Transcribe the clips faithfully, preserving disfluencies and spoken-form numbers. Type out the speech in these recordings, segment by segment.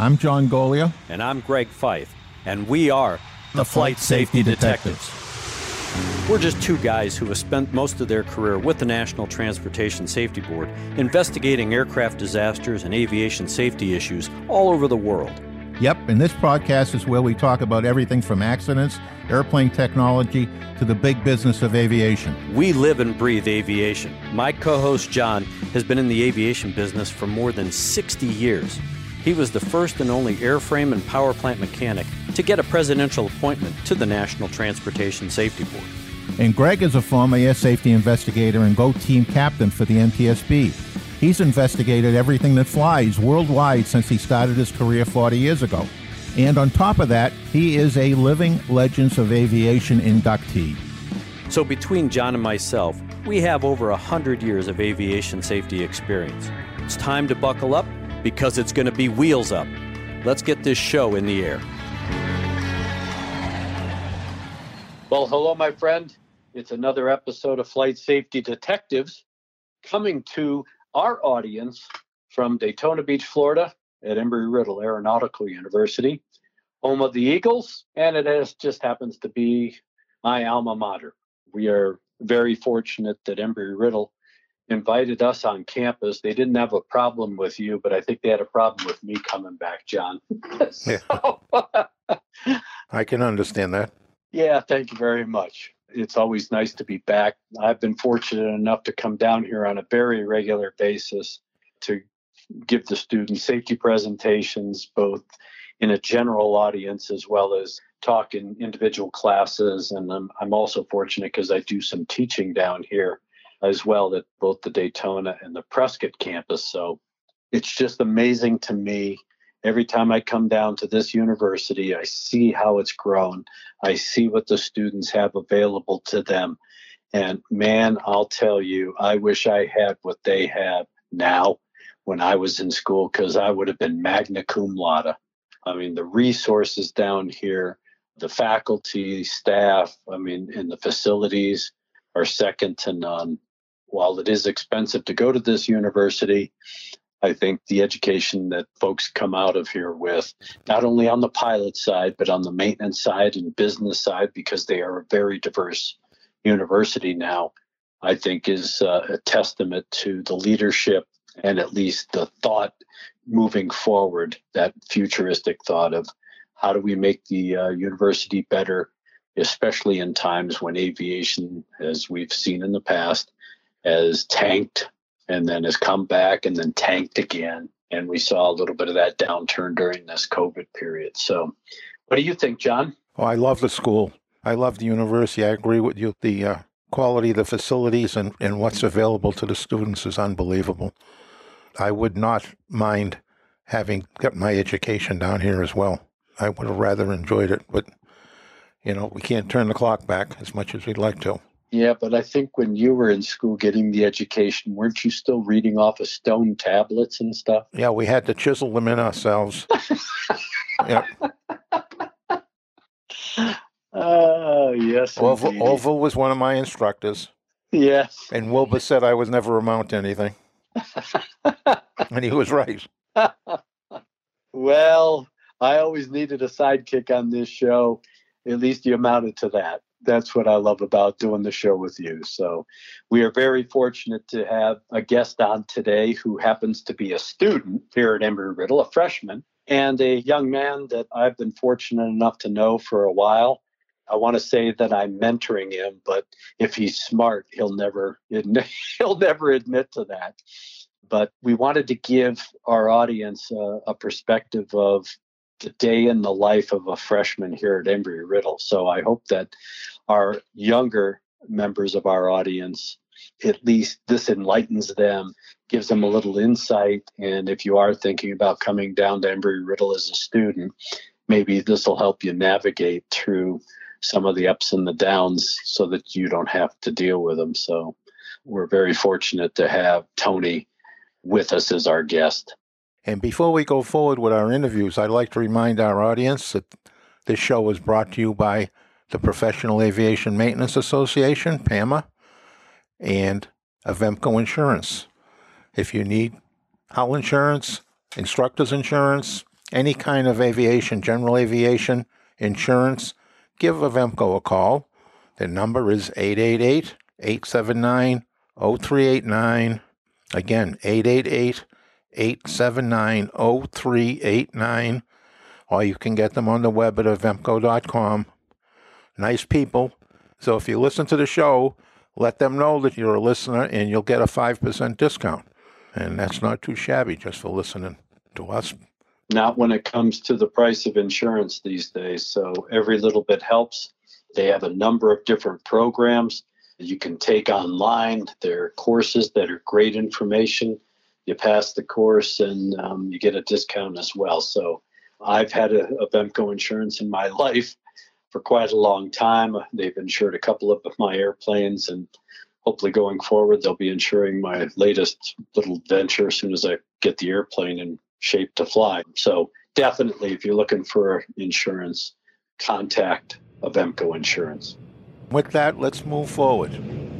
I'm John Golia. And I'm Greg Fife. And we are the, the Flight, Flight Safety, Safety Detectives. Detectives. We're just two guys who have spent most of their career with the National Transportation Safety Board investigating aircraft disasters and aviation safety issues all over the world. Yep, and this podcast is where we talk about everything from accidents, airplane technology, to the big business of aviation. We live and breathe aviation. My co-host John has been in the aviation business for more than sixty years. He was the first and only airframe and power plant mechanic to get a presidential appointment to the National Transportation Safety Board. And Greg is a former air safety investigator and GO team captain for the N T S B. He's investigated everything that flies worldwide since he started his career forty years ago. And on top of that, he is a Living Legends of Aviation inductee. So between John and myself, we have over one hundred years of aviation safety experience. It's time to buckle up because it's going to be wheels up. Let's get this show in the air. Well, hello, my friend. It's another episode of Flight Safety Detectives coming to our audience from Daytona Beach, Florida at Embry-Riddle Aeronautical University, home of the Eagles, and it has, just happens to be my alma mater. We are very fortunate that Embry-Riddle invited us on campus. They didn't have a problem with you, but I think they had a problem with me coming back, John. so, I can understand that. Yeah, thank you very much. It's always nice to be back. I've been fortunate enough to come down here on a very regular basis to give the students safety presentations, both in a general audience as well as talk in individual classes. And I'm, I'm also fortunate because I do some teaching down here as well at both the Daytona and the Prescott campus. So it's just amazing to me. Every time I come down to this university, I see how it's grown. I see what the students have available to them. And man, I'll tell you, I wish I had what they have now when I was in school, because I would have been magna cum laude. I mean, the resources down here, the faculty, staff, I mean, and the facilities are second to none. While it is expensive to go to this university, I think the education that folks come out of here with, not only on the pilot side, but on the maintenance side and business side, because they are a very diverse university now, I think is uh, a testament to the leadership and at least the thought moving forward, that futuristic thought of how do we make the uh, university better, especially in times when aviation, as we've seen in the past, has tanked and then has come back and then tanked again. And we saw a little bit of that downturn during this COVID period. So what do you think, John? Oh, I love the school. I love the university. I agree with you. The uh, quality of the facilities and, and what's available to the students is unbelievable. I would not mind having got my education down here as well. I would have rather enjoyed it, but, you know, we can't turn the clock back as much as we'd like to. Yeah, but I think when you were in school getting the education, weren't you still reading off of stone tablets and stuff? Yeah, we had to chisel them in ourselves. Yep. Oh, uh, yes. Orville, Orville was one of my instructors. Yes. And Wilbur said I was never amount to anything. And he was right. Well, I always needed a sidekick on this show. At least you amounted to that. That's what I love about doing the show with you. So we are very fortunate to have a guest on today who happens to be a student here at Embry-Riddle, a freshman, and a young man that I've been fortunate enough to know for a while. I want to say that I'm mentoring him, but if he's smart, he'll never he'll never admit to that. But we wanted to give our audience a, a perspective of the day in the life of a freshman here at Embry-Riddle. So I hope that our younger members of our audience, at least this enlightens them, gives them a little insight. And if you are thinking about coming down to Embry-Riddle as a student, maybe this will help you navigate through some of the ups and the downs so that you don't have to deal with them. So we're very fortunate to have Tony with us as our guest. And before we go forward with our interviews, I'd like to remind our audience that this show is brought to you by the Professional Aviation Maintenance Association, PAMA, and Avemco Insurance. If you need hull insurance, instructor's insurance, any kind of aviation, general aviation, insurance, give Avemco a call. The number is eight eight eight, eight seven nine, zero three eight nine. Again, eight eight eight, eight seven nine, zero three eight nine. Or you can get them on the web at avemco dot com. Nice people. So if you listen to the show, let them know that you're a listener and you'll get a five percent discount. And that's not too shabby just for listening to us. Not when it comes to the price of insurance these days. So every little bit helps. They have a number of different programs you can take online. There are courses that are great information. You pass the course and um, you get a discount as well. So I've had a, a Avemco insurance in my life for quite a long time. They've insured a couple of my airplanes, and hopefully going forward, they'll be insuring my latest little venture as soon as I get the airplane in shape to fly. So definitely, if you're looking for insurance, contact Avemco Insurance. With that, let's move forward.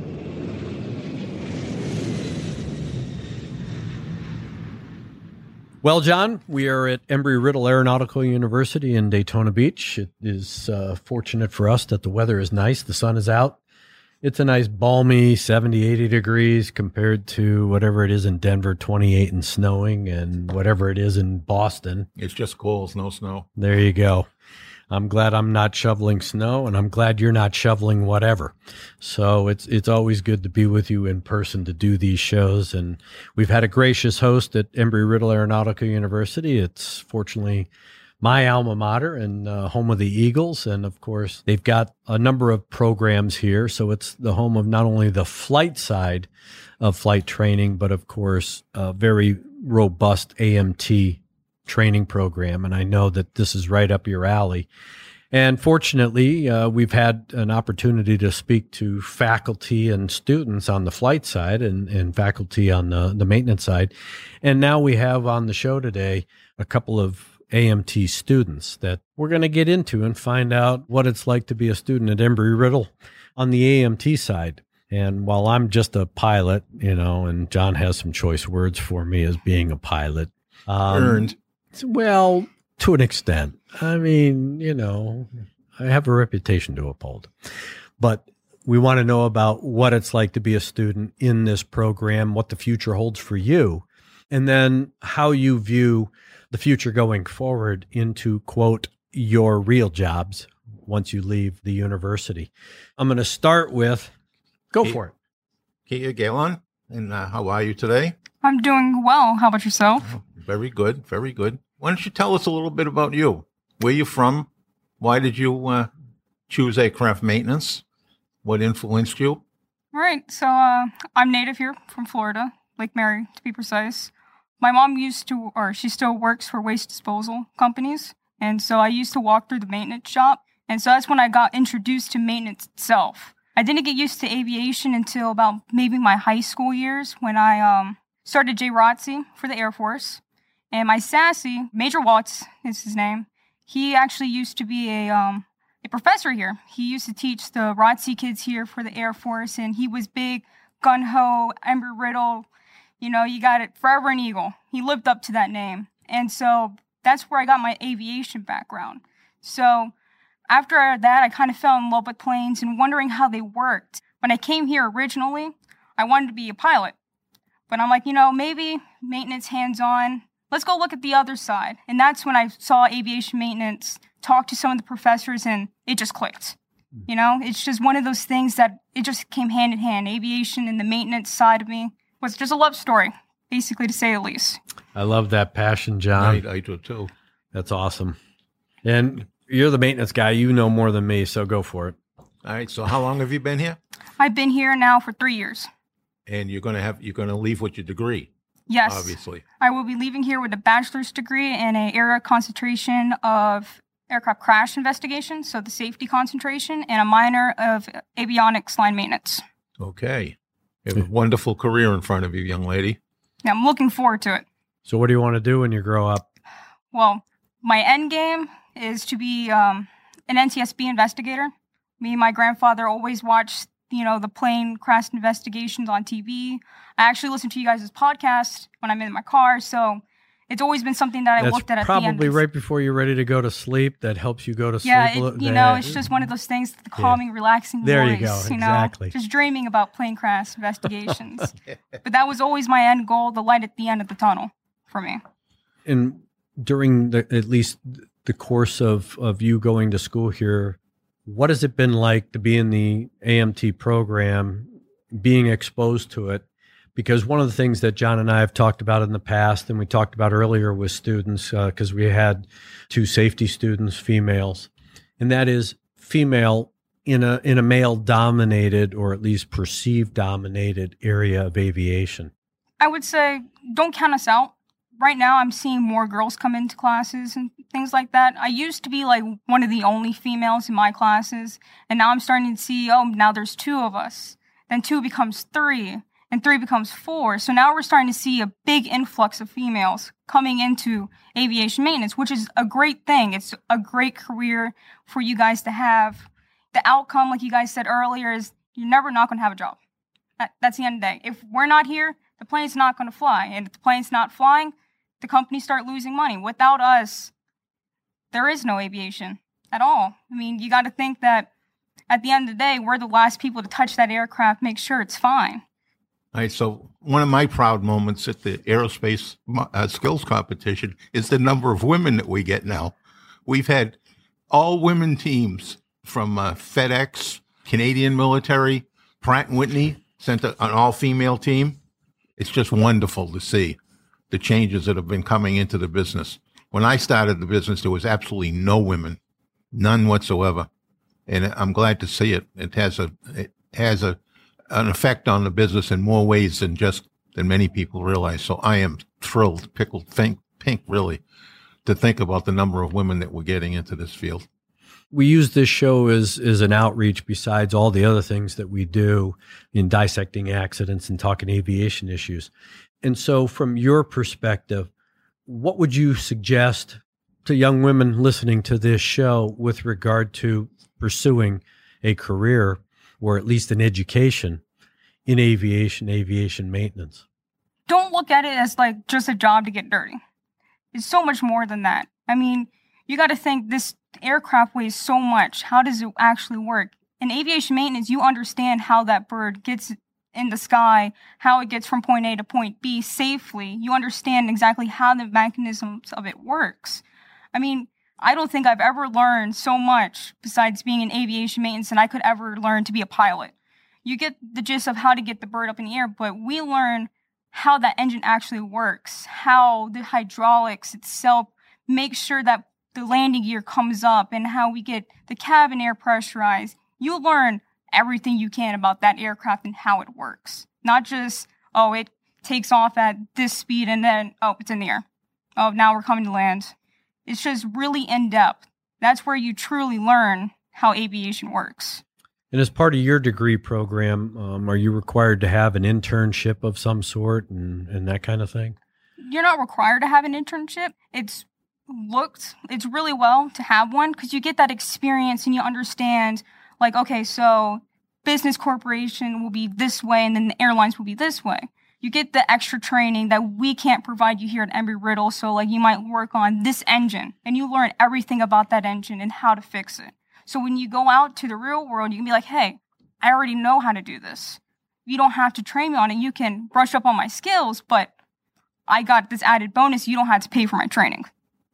Well, John, we are at Embry-Riddle Aeronautical University in Daytona Beach. It is uh, fortunate for us that the weather is nice. The sun is out. It's a nice balmy seventy, eighty degrees compared to whatever it is in Denver, twenty-eight and snowing, and whatever it is in Boston. It's just cold, no snow. There you go. I'm glad I'm not shoveling snow, and I'm glad you're not shoveling whatever. So it's it's always good to be with you in person to do these shows. And we've had a gracious host at Embry-Riddle Aeronautical University. It's fortunately my alma mater and uh, home of the Eagles. And, of course, they've got a number of programs here. So it's the home of not only the flight side of flight training, but, of course, a very robust A M T training program, and I know that this is right up your alley. And fortunately, uh, we've had an opportunity to speak to faculty and students on the flight side and, and faculty on the, the maintenance side. And now we have on the show today a couple of A M T students that we're going to get into and find out what it's like to be a student at Embry-Riddle on the A M T side. And while I'm just a pilot, you know, and John has some choice words for me as being a pilot. Um, Earned. Well, to an extent. I mean, you know, I have a reputation to uphold. But we want to know about what it's like to be a student in this program, what the future holds for you, and then how you view the future going forward into, quote, your real jobs once you leave the university. I'm going to start with, go for it. Kia Galen, and uh, how are you today? I'm doing well. How about yourself? Oh, very good, very good. Why don't you tell us a little bit about you? Where you from? Why did you uh, choose aircraft maintenance? What influenced you? Right. So uh, I'm native here from Florida, Lake Mary to be precise. My mom used to, or she still works for waste disposal companies. And so I used to walk through the maintenance shop. And so that's when I got introduced to maintenance itself. I didn't get used to aviation until about maybe my high school years when I um, started J R O T C for the Air Force. And my sassy, Major Watts is his name, he actually used to be a um, a professor here. He used to teach the R O T C kids here for the Air Force, and he was big, gun-ho, Embry-Riddle, you know, you got it, forever an Eagle. He lived up to that name. And so that's where I got my aviation background. So after that, I kind of fell in love with planes and wondering how they worked. When I came here originally, I wanted to be a pilot. But I'm like, you know, maybe maintenance hands-on. Let's go look at the other side. And that's when I saw aviation maintenance, talked to some of the professors, and it just clicked. You know, it's just one of those things that it just came hand in hand. Aviation and the maintenance side of me was just a love story, basically, to say the least. I love that passion, John. I, I do too. That's awesome. And you're the maintenance guy. You know more than me, so go for it. All right. So how long have you been here? I've been here now for three years. And you're going to have you're going to leave with your degree. Yes. Obviously. I will be leaving here with a bachelor's degree in an area concentration of aircraft crash investigation, so the safety concentration, and a minor of avionics line maintenance. Okay. You have a wonderful career in front of you, young lady. Yeah, I'm looking forward to it. So what do you want to do when you grow up? Well, my end game is to be um, an N T S B investigator. Me and my grandfather always watched, you know, the plane crash investigations on T V. I actually listen to you guys' podcast when I'm in my car, so it's always been something that I That's looked at at the end. probably of right before you're ready to go to sleep. That helps you go to yeah, sleep. Yeah, It, you know, it's just one of those things, the calming, yeah. relaxing there voice. You go, you exactly. know, just dreaming about plane crash investigations. But that was always my end goal, the light at the end of the tunnel for me. And during the, at least the course of, of you going to school here, what has it been like to be in the A M T program, being exposed to it? Because one of the things that John and I have talked about in the past, and we talked about earlier with students, because uh, we had two safety students, females, and that is female in a in a male-dominated, or at least perceived-dominated area of aviation. I would say, don't count us out. Right now, I'm seeing more girls come into classes and things like that. I used to be like one of the only females in my classes, and now I'm starting to see, oh, now there's two of us. Then two becomes three. And three becomes four. So now we're starting to see a big influx of females coming into aviation maintenance, which is a great thing. It's a great career for you guys to have. The outcome, like you guys said earlier, is you're never not going to have a job. That, that's the end of the day. If we're not here, the plane's not going to fly. And if the plane's not flying, the companies start losing money. Without us, there is no aviation at all. I mean, you got to think that at the end of the day, we're the last people to touch that aircraft, make sure it's fine. All right, so one of my proud moments at the aerospace uh, skills competition is the number of women that we get now. We've had all women teams from uh, FedEx, Canadian military, Pratt and Whitney sent a, an all-female team. It's just wonderful to see the changes that have been coming into the business. When I started the business, there was absolutely no women, none whatsoever, and I'm glad to see it. It has a it has a an effect on the business in more ways than just than many people realize. So I am thrilled, pickled pink, pink really, to think about the number of women that we're getting into this field. We use this show as, as an outreach besides all the other things that we do in dissecting accidents and talking aviation issues. And so from your perspective, what would you suggest to young women listening to this show with regard to pursuing a career or at least an education in aviation, aviation maintenance? Don't look at it as like just a job to get dirty. It's so much more than that. I mean, you got to think this aircraft weighs so much. How does it actually work? In aviation maintenance, you understand how that bird gets in the sky, how it gets from point A to point B safely. You understand exactly how the mechanisms of it works. I mean, I don't think I've ever learned so much besides being in aviation maintenance than I could ever learn to be a pilot. You get the gist of how to get the bird up in the air, but we learn how that engine actually works, how the hydraulics itself make sure that the landing gear comes up, and how we get the cabin air pressurized. You learn everything you can about that aircraft and how it works. Not just, oh, it takes off at this speed and then, oh, it's in the air. Oh, now we're coming to land. It's just really in-depth. That's where you truly learn how aviation works. And as part of your degree program, um, are you required to have an internship of some sort and, and that kind of thing? You're not required to have an internship. It's looked, it's really well to have one because you get that experience and you understand, like, okay, so business corporation will be this way and then the airlines will be this way. You get the extra training that we can't provide you here at Embry-Riddle. So like you might work on this engine and you learn everything about that engine and how to fix it. So when you go out to the real world, you can be like, hey, I already know how to do this. You don't have to train me on it. You can brush up on my skills, but I got this added bonus. You don't have to pay for my training.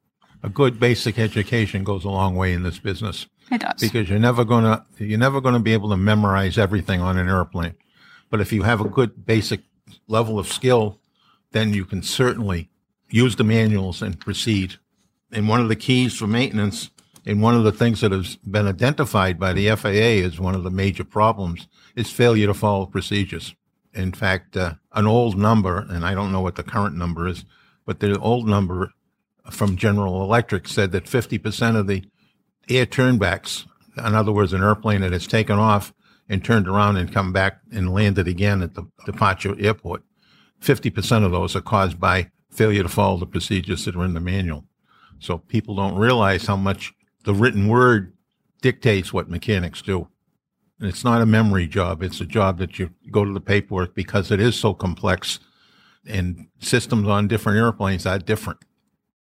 A good basic education goes a long way in this business. It does. Because you're never gonna you're never gonna be able to memorize everything on an airplane. But if you have a good basic level of skill, then you can certainly use the manuals and proceed. And one of the keys for maintenance, and one of the things that has been identified by the F A A as one of the major problems, is failure to follow procedures. In fact, uh, an old number, and I don't know what the current number is, but the old number from General Electric said that fifty percent of the air turnbacks, in other words, an airplane that has taken off and turned around and come back and landed again at the departure airport, fifty percent of those are caused by failure to follow the procedures that are in the manual. So people don't realize how much the written word dictates what mechanics do. And it's not a memory job. It's a job that you go to the paperwork because it is so complex and systems on different airplanes are different.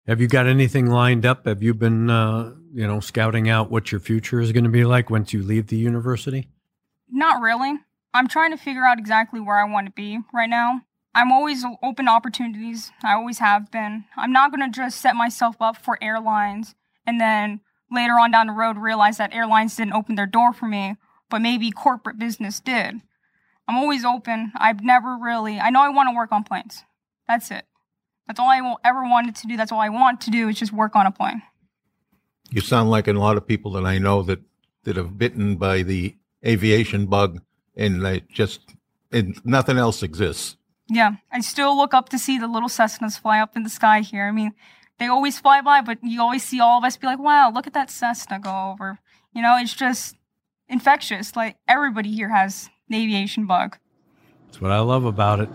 Have you got anything lined up? Have you been, uh, you know, scouting out what your future is going to be like once you leave the university? Not really. I'm trying to figure out exactly where I want to be right now. I'm always open to opportunities. I always have been. I'm not going to just set myself up for airlines and then later on down the road realize that airlines didn't open their door for me, but maybe corporate business did. I'm always open. I've never really, I know I want to work on planes. That's it. That's all I will ever wanted to do. That's all I want to do is just work on a plane. You sound like a lot of people that I know that, that have bitten by the aviation bug and they just, and nothing else exists. Yeah, I still look up to see the little Cessnas fly up in the sky here. I mean, they always fly by, but you always see all of us be like, wow, look at that Cessna go over. You know, it's just infectious. Like, everybody here has the aviation bug. That's what I love about it.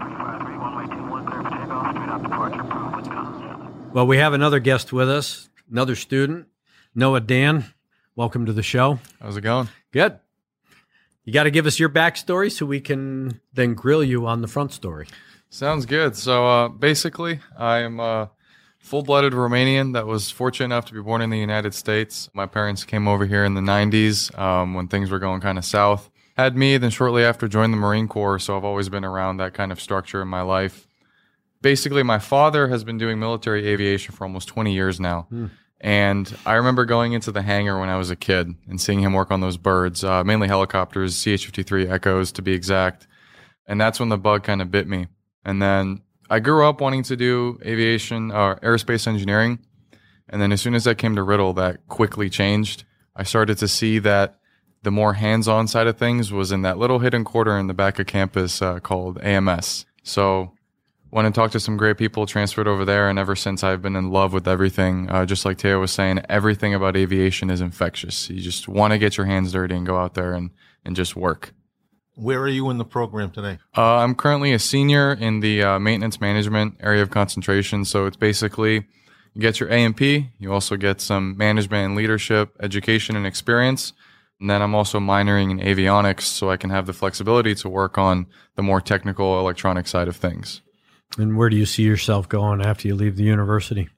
Well, we have another guest with us, another student, Noah Dan. Welcome to the show. How's it going? Good. You got to give us your backstory so we can then grill you on the front story. Sounds good. So uh, basically, I am a full-blooded Romanian that was fortunate enough to be born in the United States. My parents came over here in the nineties um, when things were going kind of south. Had me, then shortly after joined the Marine Corps, so I've always been around that kind of structure in my life. Basically, my father has been doing military aviation for almost twenty years now. Hmm. And I remember going into the hangar when I was a kid and seeing him work on those birds, uh, mainly helicopters, C H fifty-three Echoes to be exact. And that's when the bug kind of bit me. And then I grew up wanting to do aviation or uh, aerospace engineering. And then as soon as I came to Riddle, that quickly changed. I started to see that the more hands-on side of things was in that little hidden quarter in the back of campus uh, called A M S. So went and talked to some great people, transferred over there, and ever since I've been in love with everything. Uh, just like Teo was saying, everything about aviation is infectious. You just want to get your hands dirty and go out there and, and just work. Where are you in the program today? Uh, I'm currently a senior in the uh, maintenance management area of concentration. So it's basically you get your A M P, you also get some management and leadership, education and experience. And then I'm also minoring in avionics so I can have the flexibility to work on the more technical electronic side of things. And where do you see yourself going after you leave the university?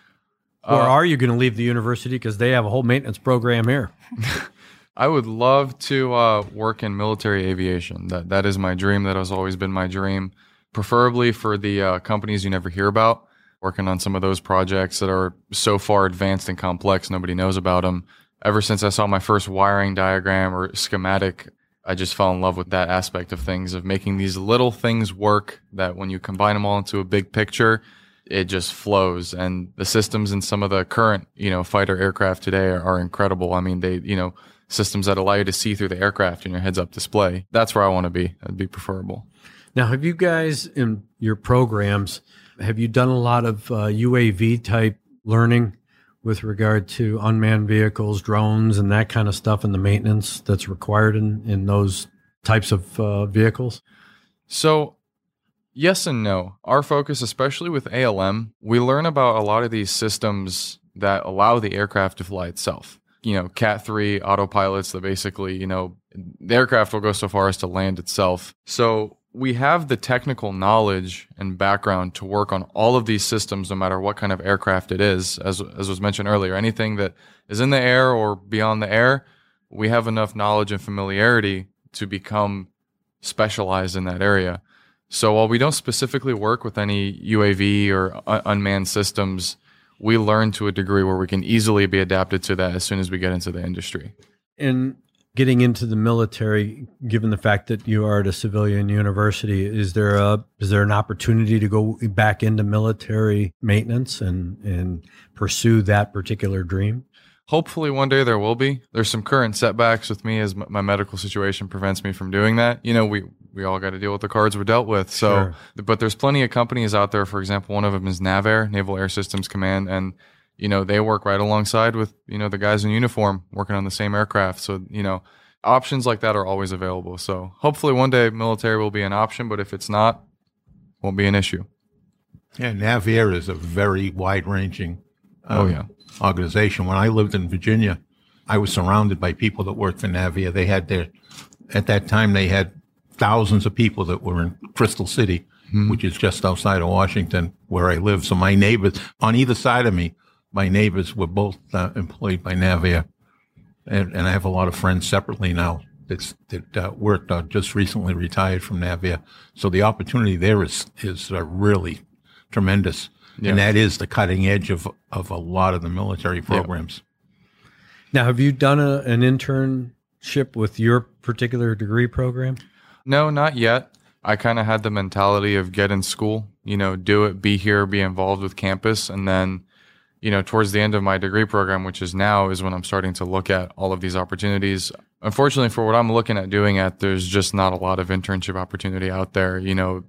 Or uh, are you going to leave the university because they have a whole maintenance program here? I would love to uh, work in military aviation. That That is my dream. That has always been my dream, preferably for the uh, companies you never hear about, working on some of those projects that are so far advanced and complex, nobody knows about them. Ever since I saw my first wiring diagram or schematic, I just fell in love with that aspect of things, of making these little things work that when you combine them all into a big picture, it just flows. And the systems in some of the current, you know, fighter aircraft today are, are incredible. I mean, they, you know, systems that allow you to see through the aircraft in your heads-up display. That's where I want to be. That'd be preferable. Now, have you guys in your programs, have you done a lot of uh, U A V type learning with regard to unmanned vehicles, drones, and that kind of stuff, and the maintenance that's required in, in those types of uh, vehicles? So, yes and no. Our focus, especially with A L M, we learn about a lot of these systems that allow the aircraft to fly itself. You know, Cat three autopilots that basically, you know, the aircraft will go so far as to land itself. So we have the technical knowledge and background to work on all of these systems, no matter what kind of aircraft it is. As as was mentioned earlier, anything that is in the air or beyond the air, we have enough knowledge and familiarity to become specialized in that area. So while we don't specifically work with any U A V or un- unmanned systems, we learn to a degree where we can easily be adapted to that as soon as we get into the industry. And getting into the military, given the fact that you are at a civilian university, is there a is there an opportunity to go back into military maintenance and, and pursue that particular dream? Hopefully one day there will be. There's some current setbacks with me as my medical situation prevents me from doing that. You know, we, we all got to deal with the cards we're dealt with. So, sure. But there's plenty of companies out there. For example, one of them is NAVAIR, Naval Air Systems Command, and you know, they work right alongside with, you know, the guys in uniform working on the same aircraft. So, you know, options like that are always available. So hopefully one day military will be an option, but if it's not, won't be an issue. Yeah, NAVAIR is a very wide-ranging um, oh, yeah. organization. When I lived in Virginia, I was surrounded by people that worked for NAVAIR. They had their, at that time, they had thousands of people that were in Crystal City mm-hmm. which is just outside of Washington, where I live. So my neighbors, on either side of me, my neighbors were both uh, employed by Navia. And, and I have a lot of friends separately now that's, that uh, worked, uh, just recently retired from Navia. So the opportunity there is, is uh, really tremendous. Yeah. And that is the cutting edge of, of a lot of the military programs. Yeah. Now, have you done a, an internship with your particular degree program? No, not yet. I kind of had the mentality of get in school, you know, do it, be here, be involved with campus. And then, you know, towards the end of my degree program, which is now, is when I'm starting to look at all of these opportunities. Unfortunately, for what I'm looking at doing at, there's just not a lot of internship opportunity out there. You know,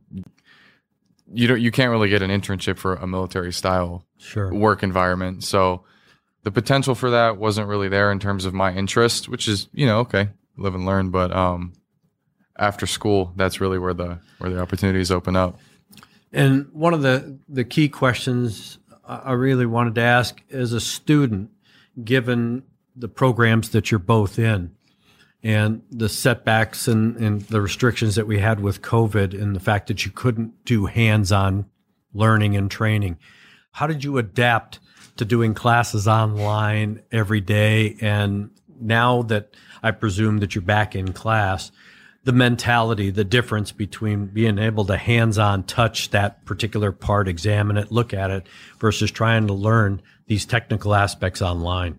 you don't, you can't really get an internship for a military style sure. work environment. So the potential for that wasn't really there in terms of my interest, which is, you know, okay, live and learn. But um, after school, that's really where the where the opportunities open up. And one of the, the key questions I really wanted to ask as a student, given the programs that you're both in and the setbacks and, and the restrictions that we had with COVID and the fact that you couldn't do hands-on learning and training, how did you adapt to doing classes online every day? And now that I presume that you're back in class, the mentality, the difference between being able to hands-on touch that particular part, examine it, look at it, versus trying to learn these technical aspects online.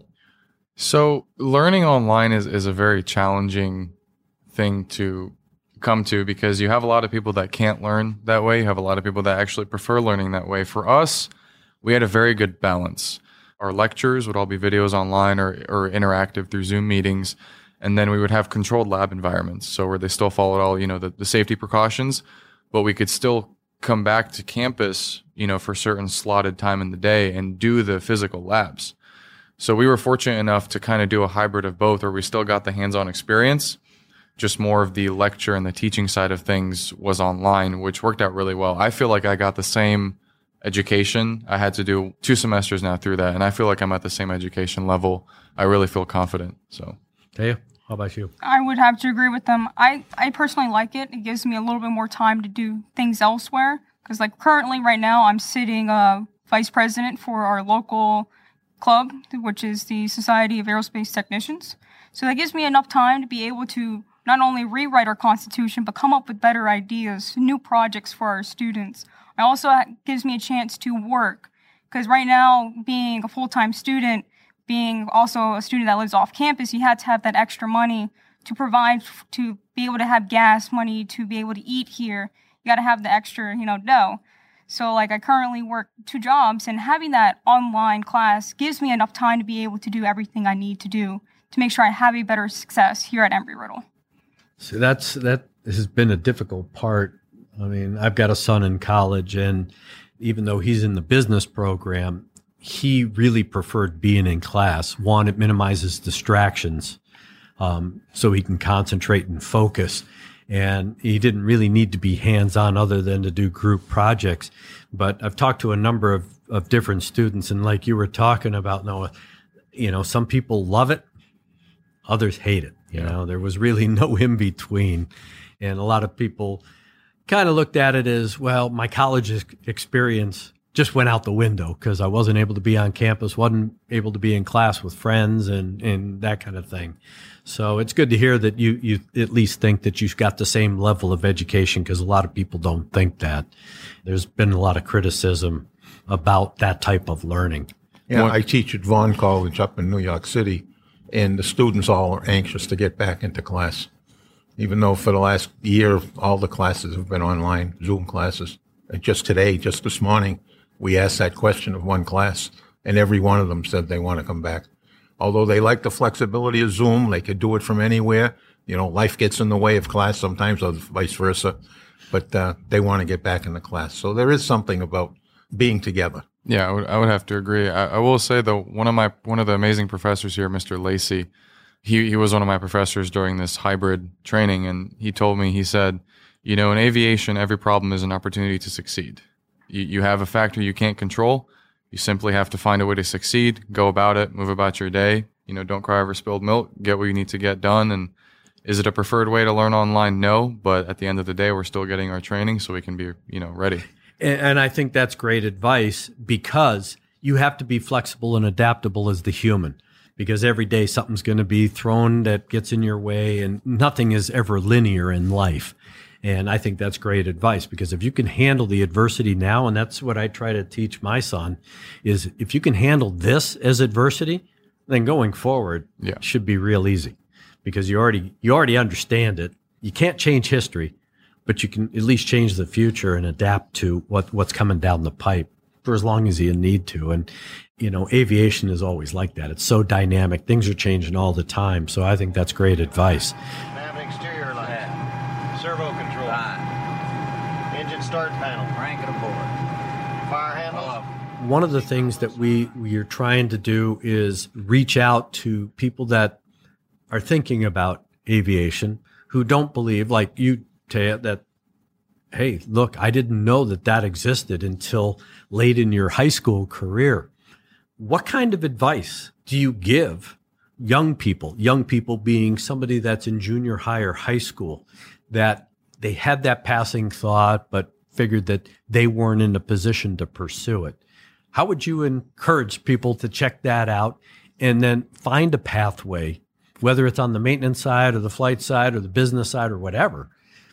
So learning online is, is a very challenging thing to come to because you have a lot of people that can't learn that way. You have a lot of people that actually prefer learning that way. For us, we had a very good balance. Our lectures would all be videos online or, or interactive through Zoom meetings. And then we would have controlled lab environments. So where they still followed all, you know, the, the safety precautions, but we could still come back to campus, you know, for certain slotted time in the day and do the physical labs. So we were fortunate enough to kind of do a hybrid of both where we still got the hands-on experience, just more of the lecture and the teaching side of things was online, which worked out really well. I feel like I got the same education. I had to do two semesters now through that, and I feel like I'm at the same education level. I really feel confident. So, okay. How about you? I would have to agree with them. I, I personally like it. It gives me a little bit more time to do things elsewhere. Because like currently right now, I'm sitting uh, vice president for our local club, which is the Society of Aerospace Technicians. So that gives me enough time to be able to not only rewrite our Constitution, but come up with better ideas, new projects for our students. It also gives me a chance to work. Because right now, being a full-time student, being also a student that lives off campus, you had to have that extra money to provide, to be able to have gas money, to be able to eat here. You got to have the extra, you know, dough. So, like, I currently work two jobs, and having that online class gives me enough time to be able to do everything I need to do to make sure I have a better success here at Embry-Riddle. So that's, that has been a difficult part. I mean, I've got a son in college, and even though he's in the business program, he really preferred being in class. One, it minimizes distractions, um, so he can concentrate and focus. And he didn't really need to be hands-on other than to do group projects. But I've talked to a number of, of different students, and like you were talking about, Noah, you know, some people love it, others hate it. You yeah. know, there was really no in between. And a lot of people kind of looked at it as, well, my college experience just went out the window because I wasn't able to be on campus, wasn't able to be in class with friends and, and that kind of thing. So it's good to hear that you, you at least think that you've got the same level of education, because a lot of people don't think that. There's been a lot of criticism about that type of learning. Yeah, I teach at Vaughn College up in New York City, and the students all are anxious to get back into class, even though for the last year, all the classes have been online, Zoom classes. And just today, just this morning, we asked that question of one class, and every one of them said they want to come back. Although they like the flexibility of Zoom, they could do it from anywhere. You know, life gets in the way of class sometimes, or vice versa. But uh, they want to get back in the class. So there is something about being together. Yeah, I would, I would have to agree. I, I will say, though, one of my one of the amazing professors here, Mister Lacey, he, he was one of my professors during this hybrid training, and he told me, he said, you know, in aviation, every problem is an opportunity to succeed. You, you have a factor you can't control. You simply have to find a way to succeed, go about it, move about your day. You know, don't cry over spilled milk, get what you need to get done. And, Is it a preferred way to learn online? No, but at the end of the day, we're still getting our training so we can be, you know, ready. And, and I think that's great advice, because you have to be flexible and adaptable as the human, because every day something's going to be thrown that gets in your way, and nothing is ever linear in life. And I think that's great advice, because if you can handle the adversity now, and that's what I try to teach my son, is if you can handle this as adversity, then going forward yeah. should be real easy, because you already you already understand it. You can't change history, but you can at least change the future and adapt to what, what's coming down the pipe for as long as you need to. And, you know, aviation is always like that. It's so dynamic. Things are changing all the time. So I think that's great advice. Nav exterior light. Servo control. Line. Engine start panel. Crank it aboard. Fire handle. One of the things that we, we are trying to do is reach out to people that are thinking about aviation, who don't believe, like you, Taya, that, hey, look, I didn't know that that existed until late in your high school career. What kind of advice do you give young people, young people being somebody that's in junior high or high school, that they had that passing thought, but figured that they weren't in a position to pursue it? How would you encourage people to check that out and then find a pathway, whether it's on the maintenance side or the flight side or the business side or whatever?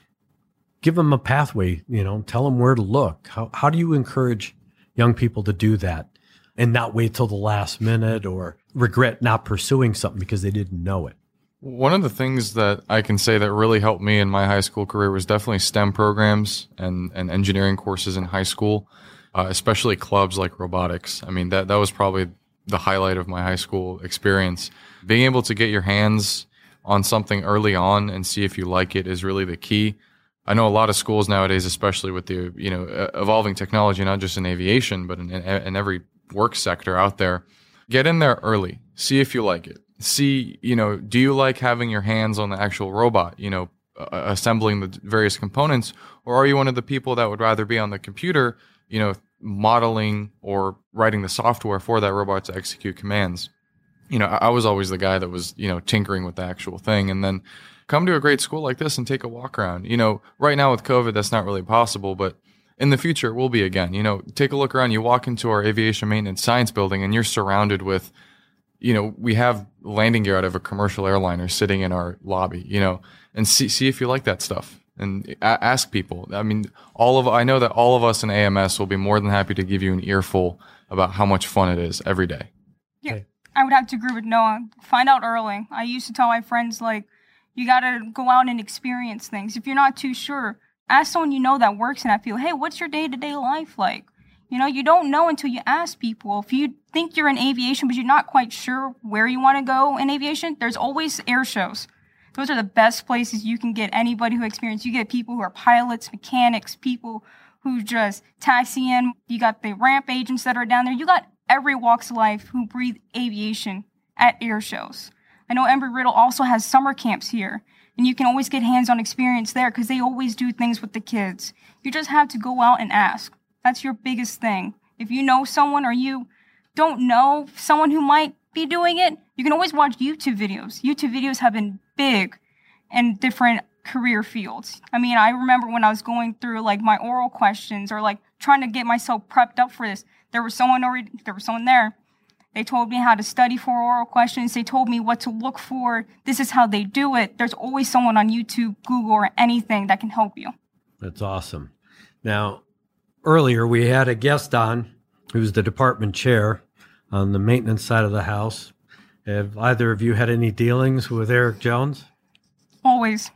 Give them a pathway, you know, tell them where to look. How how do you encourage young people to do that and not wait till the last minute or regret not pursuing something because they didn't know it? One of the things that I can say that really helped me in my high school career was definitely STEM programs and, and engineering courses in high school, uh, especially clubs like robotics. I mean, that, that was probably the highlight of my high school experience. Being able to get your hands on something early on and see if you like it is really the key. I know a lot of schools nowadays, especially with the, you know, evolving technology, not just in aviation, but in, in, in every work sector out there, get in there early. See if you like it. See, you know, do you like having your hands on the actual robot, you know, uh, assembling the various components, or are you one of the people that would rather be on the computer, you know, modeling or writing the software for that robot to execute commands? You know, I, I was always the guy that was, you know, tinkering with the actual thing. And then come to a great school like this and take a walk around. You know, right now with COVID, that's not really possible, but in the future, it will be again. You know, take a look around. You walk into our aviation maintenance science building and you're surrounded with, you know, we have landing gear out of a commercial airliner sitting in our lobby, you know, and see, see if you like that stuff and a- ask people. I mean, all of, I know that all of us in A M S will be more than happy to give you an earful about how much fun it is every day. Yeah, I would have to agree with Noah. Find out early. I used to tell my friends, like, you got to go out and experience things. If you're not too sure, ask someone you know that works in that field. Hey, what's your day-to-day life like? You know, you don't know until you ask people. If you think you're in aviation, but you're not quite sure where you want to go in aviation, there's always air shows. Those are the best places you can get anybody who experience. You get people who are pilots, mechanics, people who just taxi in. You got the ramp agents that are down there. You got every walks of life who breathe aviation at air shows. I know Embry-Riddle also has summer camps here, and you can always get hands-on experience there because they always do things with the kids. You just have to go out and ask. That's your biggest thing. If you know someone or you don't know someone who might be doing it, you can always watch YouTube videos. YouTube videos have been big in different career fields. I mean, I remember when I was going through like my oral questions or like trying to get myself prepped up for this, there was someone already, there was someone there. They told me how to study for oral questions. They told me what to look for. This is how they do it. There's always someone on YouTube, Google, or anything that can help you. That's awesome. Now, earlier we had a guest on who's the department chair on the maintenance side of the house. Have either of you had any dealings with Eric Jones? Always.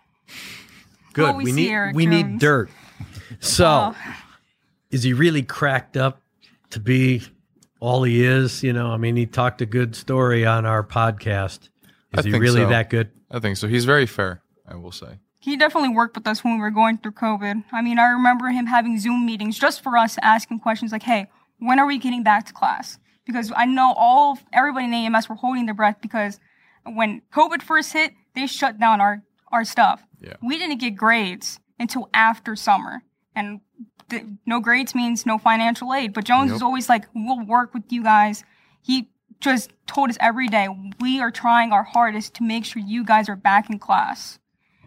Good. Always we need Eric we Jones. need dirt. So, Oh. is he really cracked up to be all he is? You know, I mean, he talked a good story on our podcast. I Is he think really so. that good? I think so. He's very fair, I will say. He definitely worked with us when we were going through COVID. I mean, I remember him having Zoom meetings just for us, asking questions like, hey, when are we getting back to class? Because I know all everybody in A M S were holding their breath because when COVID first hit, they shut down our, our stuff. Yeah. We didn't get grades until after summer. And th- no grades means no financial aid. But Jones Yep. is always like, we'll work with you guys. He just told us every day, we are trying our hardest to make sure you guys are back in class.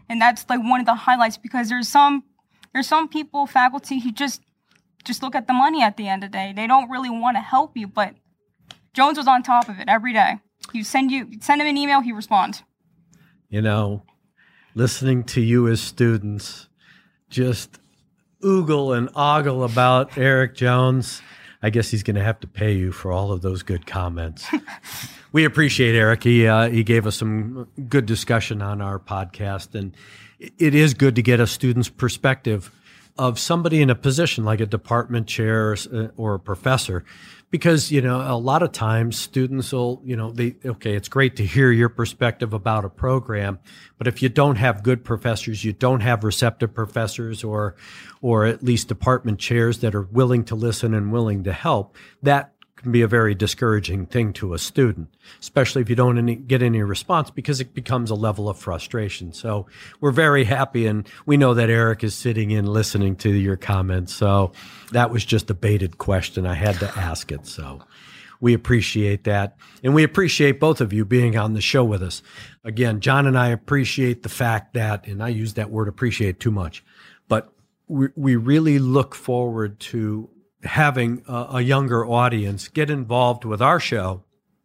And that's like one of the highlights, because there's some there's some people, faculty, who just just look at the money at the end of the day. They don't really want to help you, but Jones was on top of it every day. You send you send him an email, he responds. You know, listening to you as students just oogle and ogle about Eric Jones, I guess he's going to have to pay you for all of those good comments. We appreciate Eric. He uh, he gave us some good discussion on our podcast, and it is good to get a student's perspective of somebody in a position like a department chair or a professor, because, you know, a lot of times students will, you know, they, okay, it's great to hear your perspective about a program, but if you don't have good professors, you don't have receptive professors, or, or at least department chairs that are willing to listen and willing to help, that can be a very discouraging thing to a student, especially if you don't any, get any response, because it becomes a level of frustration. So we're very happy, and we know that Eric is sitting in listening to your comments. So that was just a baited question. I had to ask it. So we appreciate that. And we appreciate both of you being on the show with us. Again, John and I appreciate the fact that, and I use that word appreciate too much, but we, we really look forward to having a, a younger audience get involved with our show,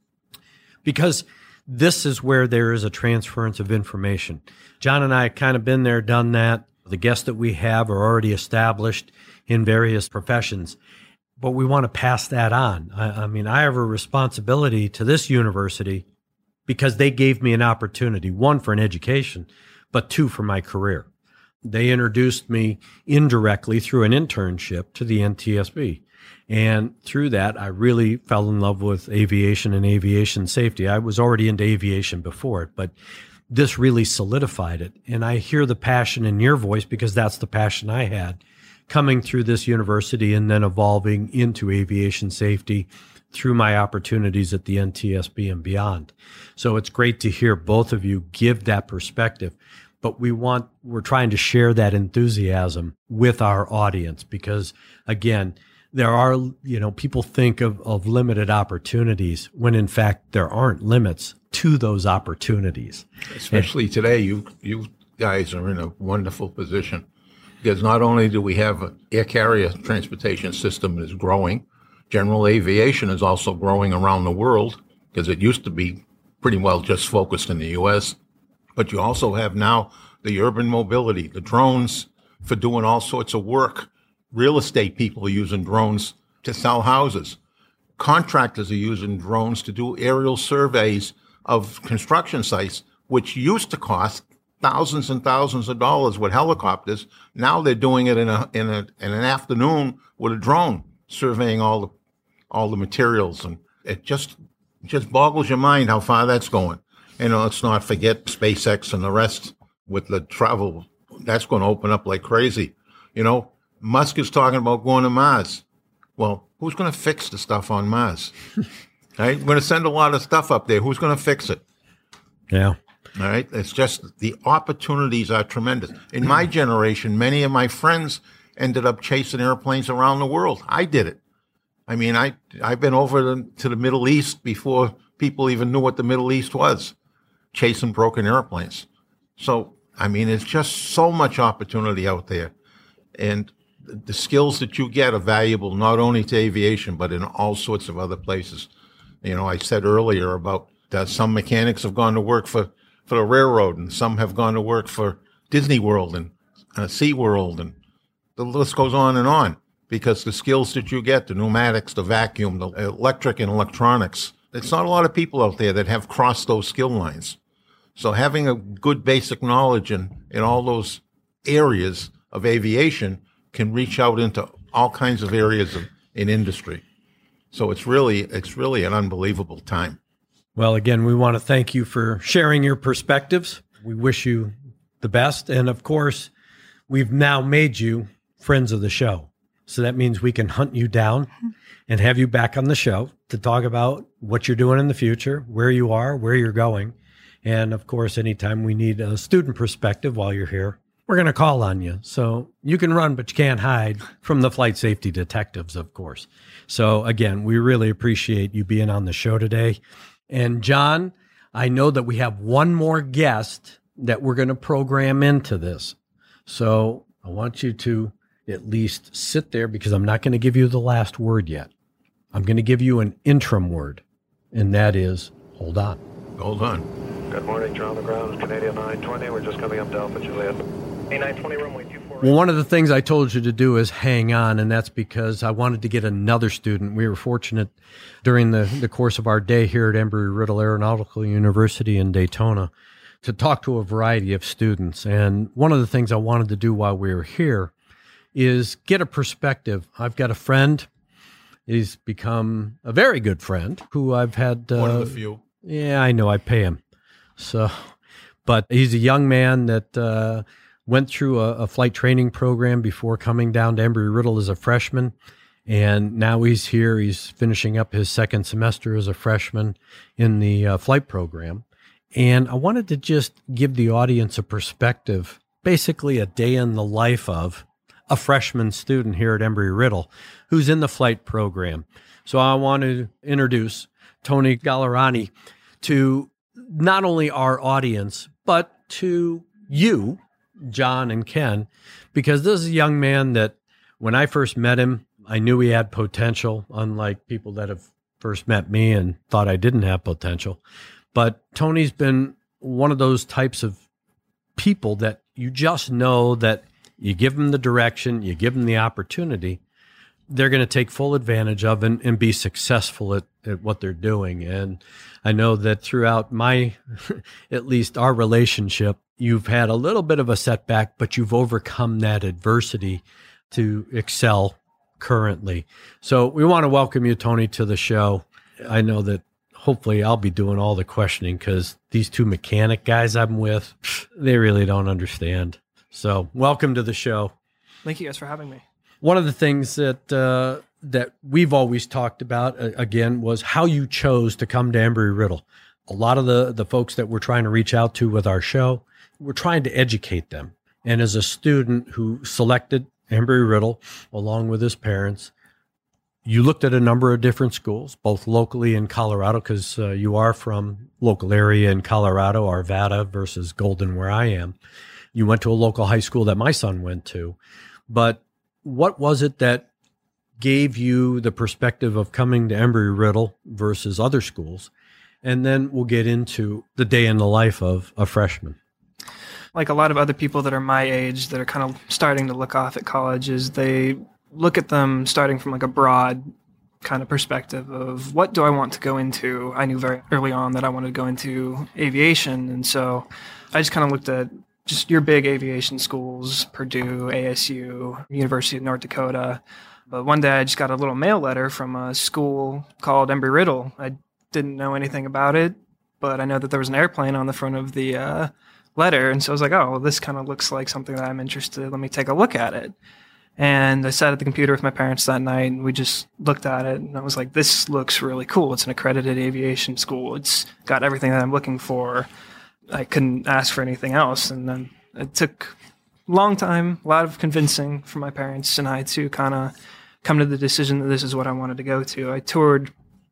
because this is where there is a transference of information. John and I have kind of been there, done that. The guests that we have are already established in various professions, but we want to pass that on. I, I mean, I have a responsibility to this university because they gave me an opportunity, one, for an education, but two, for my career. They introduced me indirectly through an internship to the N T S B. And through that, I really fell in love with aviation and aviation safety. I was already into aviation before it, but this really solidified it. And I hear the passion in your voice, because that's the passion I had coming through this university and then evolving into aviation safety through my opportunities at the N T S B and beyond. So it's great to hear both of you give that perspective. But we want, we're trying to share that enthusiasm with our audience, because again, there are, you know, people think of, of limited opportunities when in fact there aren't limits to those opportunities. Especially and, today, you you guys are in a wonderful position, because not only do we have an air carrier transportation system that is growing, general aviation is also growing around the world, because it used to be pretty well just focused in the U S, but you also have now the urban mobility, the drones for doing all sorts of work. Real estate people are using drones to sell houses. Contractors are using drones to do aerial surveys of construction sites, which used to cost thousands and thousands of dollars with helicopters. Now they're doing it in a in a in an afternoon with a drone, surveying all the all the materials, and it just just boggles your mind how far that's going. And let's not forget SpaceX and the rest with the travel. That's going to open up like crazy. You know, Musk is talking about going to Mars. Well, who's going to fix the stuff on Mars? Right? We're going to send a lot of stuff up there. Who's going to fix it? Yeah. All right. It's just the opportunities are tremendous. In my generation, many of my friends ended up chasing airplanes around the world. I did it. I mean, I, I've been over to the Middle East before people even knew what the Middle East was, chasing broken airplanes. So, I mean, it's just so much opportunity out there. And the skills that you get are valuable not only to aviation, but in all sorts of other places. You know, I said earlier about that some mechanics have gone to work for, for the railroad, and some have gone to work for Disney World and uh, SeaWorld, and the list goes on and on, because the skills that you get, the pneumatics, the vacuum, the electric and electronics, it's not a lot of people out there that have crossed those skill lines. So having a good basic knowledge in, in all those areas of aviation can reach out into all kinds of areas of, in industry. So it's really, it's really an unbelievable time. Well, again, we want to thank you for sharing your perspectives. We wish you the best. And of course, we've now made you friends of the show. So that means we can hunt you down and have you back on the show to talk about what you're doing in the future, where you are, where you're going. And of course, anytime we need a student perspective while you're here, we're going to call on you. So you can run, but you can't hide from the flight safety detectives, of course. So again, we really appreciate you being on the show today. And John, I know that we have one more guest that we're going to program into this. So I want you to at least sit there, because I'm not going to give you the last word yet. I'm going to give you an interim word, and that is hold on. Hold on. Good morning, you're on the ground. Canadian nine twenty. We're just coming up to Alpha Juliet. A nine twenty, runway two four. Well, one of the things I told you to do is hang on, and that's because I wanted to get another student. We were fortunate during the, the course of our day here at Embry-Riddle Aeronautical University in Daytona to talk to a variety of students. And one of the things I wanted to do while we were here is get a perspective. I've got a friend. He's become a very good friend who I've had. Uh, One of the few. Yeah, I know. I pay him. So, but he's a young man that uh, went through a, a flight training program before coming down to Embry-Riddle as a freshman. And now he's here. He's finishing up his second semester as a freshman in the uh, flight program. And I wanted to just give the audience a perspective, basically a day in the life of a freshman student here at Embry-Riddle who's in the flight program. So I want to introduce Tony Gallerani to not only our audience, but to you, John and Ken, because this is a young man that when I first met him, I knew he had potential, unlike people that have first met me and thought I didn't have potential. But Tony's been one of those types of people that you just know that you give them the direction, you give them the opportunity, they're going to take full advantage of and, and be successful at, at what they're doing. And I know that throughout my, at least our relationship, you've had a little bit of a setback, but you've overcome that adversity to excel currently. So we want to welcome you, Tony, to the show. I know that hopefully I'll be doing all the questioning because these two mechanic guys I'm with, they really don't understand. So welcome to the show. Thank you guys for having me. One of the things that uh, that we've always talked about, uh, again, was how you chose to come to Embry-Riddle. A lot of the, the folks that we're trying to reach out to with our show, we're trying to educate them. And as a student who selected Embry-Riddle along with his parents, you looked at a number of different schools, both locally in Colorado, because uh, you are from local area in Colorado, Arvada versus Golden, where I am. You went to a local high school that my son went to. But what was it that gave you the perspective of coming to Embry-Riddle versus other schools? And then we'll get into the day in the life of a freshman. Like a lot of other people that are my age that are kind of starting to look off at colleges, they look at them starting from like a broad kind of perspective of what do I want to go into? I knew very early on that I wanted to go into aviation. And so I just kind of looked at just your big aviation schools, Purdue, A S U, University of North Dakota. But one day I just got a little mail letter from a school called Embry-Riddle. I didn't know anything about it, but I know that there was an airplane on the front of the uh, letter. And so I was like, oh, well, this kind of looks like something that I'm interested in. Let me take a look at it. And I sat at the computer with my parents that night, and we just looked at it, and I was like, this looks really cool. It's an accredited aviation school. It's got everything that I'm looking for. I couldn't ask for anything else. And then it took a long time, a lot of convincing from my parents and I to kind of come to the decision that this is what I wanted to go to. I toured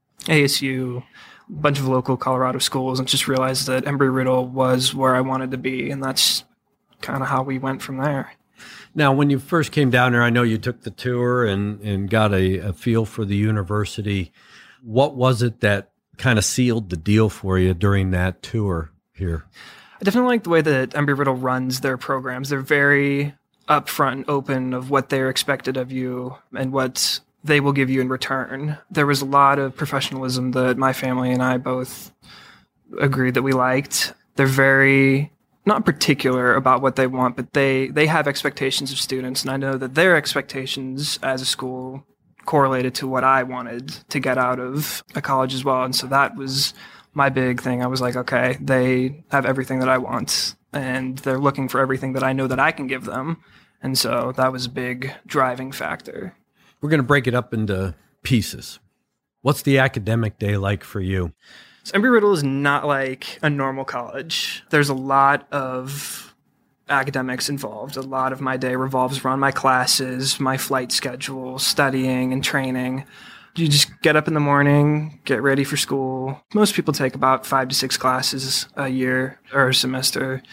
A S U, a bunch of local Colorado schools, and just realized that Embry-Riddle was where I wanted to be, and that's kind of how we went from there. Now, when you first came down there, I know you took the tour and, and got a, a feel for the university. What was it that kind of sealed the deal for you during that tour here? I definitely like the way that Embry-Riddle runs their programs. They're very upfront and open of what they're expected of you and what they will give you in return. There was a lot of professionalism that my family and I both agreed that we liked. They're very not particular about what they want, but they, they have expectations of students. And I know that their expectations as a school correlated to what I wanted to get out of a college as well. And so that was my big thing. I was like, okay, they have everything that I want, and they're looking for everything that I know that I can give them. And so that was a big driving factor. We're going to break it up into pieces. What's the academic day like for you? So Embry-Riddle is not like a normal college. There's a lot of academics involved. A lot of my day revolves around my classes, my flight schedule, studying and training. You just get up in the morning, get ready for school. Most people take about five to six classes a year or a semester.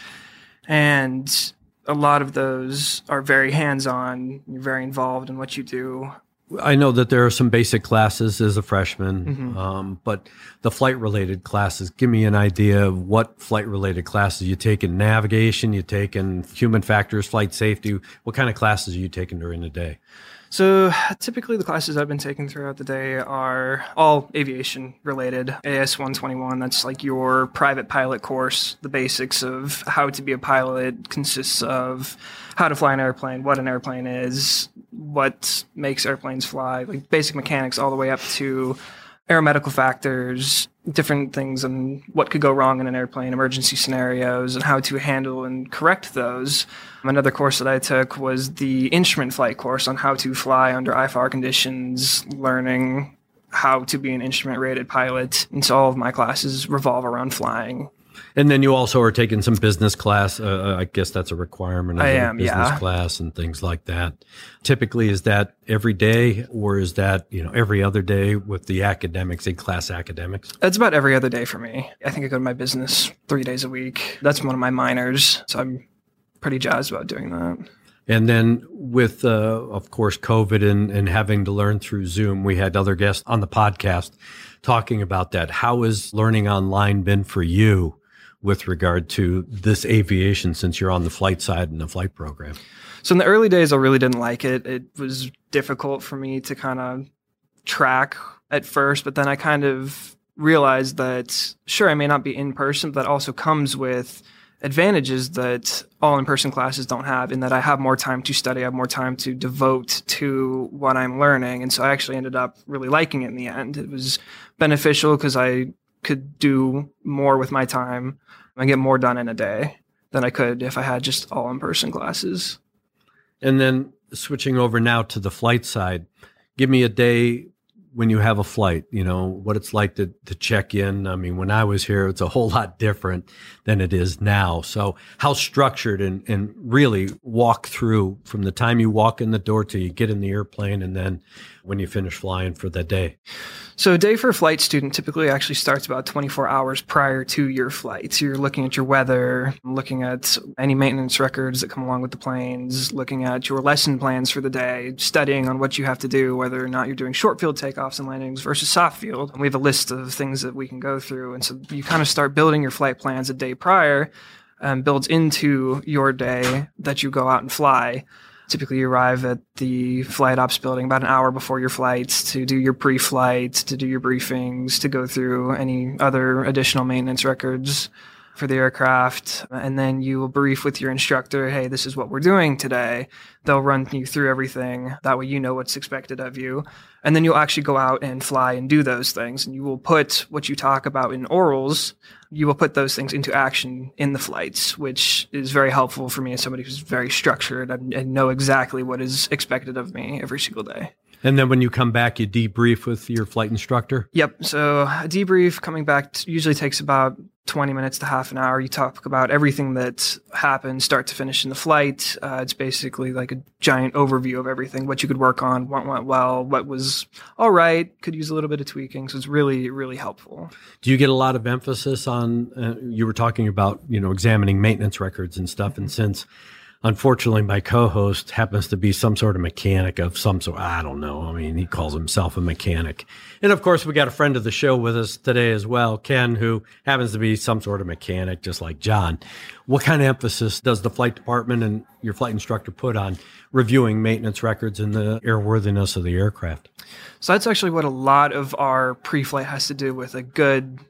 And a lot of those are very hands-on. You're very involved in what you do. I know that there are some basic classes as a freshman, Mm-hmm. um, but the flight-related classes, give me an idea of what flight-related classes you take in navigation, you take in human factors, flight safety. What kind of classes are you taking during the day? So typically the classes I've been taking throughout the day are all aviation related. A S one twenty-one, that's like your private pilot course. The basics of how to be a pilot consists of how to fly an airplane, what an airplane is, what makes airplanes fly, like basic mechanics all the way up to aeromedical factors, different things and what could go wrong in an airplane, emergency scenarios, and how to handle and correct those. Another course that I took was the instrument flight course on how to fly under I F R conditions, learning how to be an instrument-rated pilot. And so all of my classes revolve around flying. And then you also are taking some business class. Uh, I guess that's a requirement of I the am, business yeah. class and things like that. Typically, is that every day, or is that, you know, every other day with the academics, in-class academics? It's about every other day for me. I think I go to my business three days a week. That's one of my minors, so I'm pretty jazzed about doing that. And then with, uh, of course, COVID and, and having to learn through Zoom, we had other guests on the podcast talking about that. How has learning online been for you with regard to this aviation, since you're on the flight side and the flight program? So in the early days, I really didn't like it. It was difficult for me to kind of track at first, but then I kind of realized that, sure, I may not be in person, but that also comes with advantages that all in-person classes don't have, in that I have more time to study, I have more time to devote to what I'm learning. And so I actually ended up really liking it in the end. It was beneficial because I could do more with my time and get more done in a day than I could if I had just all in-person classes. And then switching over now to the flight side, give me a day when you have a flight, you know, what it's like to, to check in. I mean, when I was here, it's a whole lot different than it is now. So how structured and, and really walk through from the time you walk in the door till you get in the airplane and then when you finish flying for the day? So a day for a flight student typically actually starts about twenty-four hours prior to your flight. So you're looking at your weather, looking at any maintenance records that come along with the planes, looking at your lesson plans for the day, studying on what you have to do, whether or not you're doing short field takeoffs and landings versus soft field. And we have a list of things that we can go through. And so you kind of start building your flight plans a day prior, and builds into your day that you go out and fly. Typically, you arrive at the flight ops building about an hour before your flight to do your pre-flight, to do your briefings, to go through any other additional maintenance records for the aircraft. And then you will brief with your instructor, hey, this is what we're doing today. They'll run you through everything. That way you know what's expected of you. And then you'll actually go out and fly and do those things. And you will put what you talk about in orals, you will put those things into action in the flights, which is very helpful for me as somebody who's very structured and, and know exactly what is expected of me every single day. And then when you come back, you debrief with your flight instructor? Yep. So a debrief coming back t- usually takes about twenty minutes to half an hour. You talk about everything that happened, start to finish in the flight. Uh, it's basically like a giant overview of everything, what you could work on, what went well, what was all right, could use a little bit of tweaking. So it's really, really helpful. Do you get a lot of emphasis on, uh, you were talking about, you know, examining maintenance records and stuff. And since unfortunately, my co-host happens to be some sort of mechanic of some sort. I don't know. I mean, he calls himself a mechanic. And of course, we got a friend of the show with us today as well, Ken, who happens to be some sort of mechanic, just like John. What kind of emphasis does the flight department and your flight instructor put on reviewing maintenance records and the airworthiness of the aircraft? So that's actually what a lot of our pre-flight has to do with. A good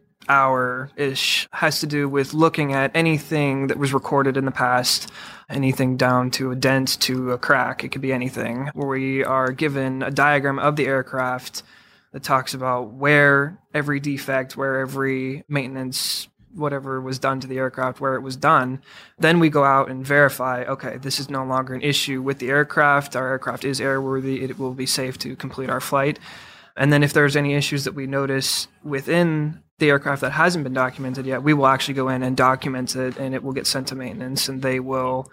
hour-ish has to do with looking at anything that was recorded in the past, anything down to a dent to a crack. It could be anything, where we are given a diagram of the aircraft that talks about where every defect, where every maintenance, whatever was done to the aircraft, where it was done. Then we go out and verify, okay, this is no longer an issue with the aircraft. Our aircraft is airworthy. It will be safe to complete our flight. And then if there's any issues that we notice within the aircraft that hasn't been documented yet, we will actually go in and document it, and it will get sent to maintenance, and they will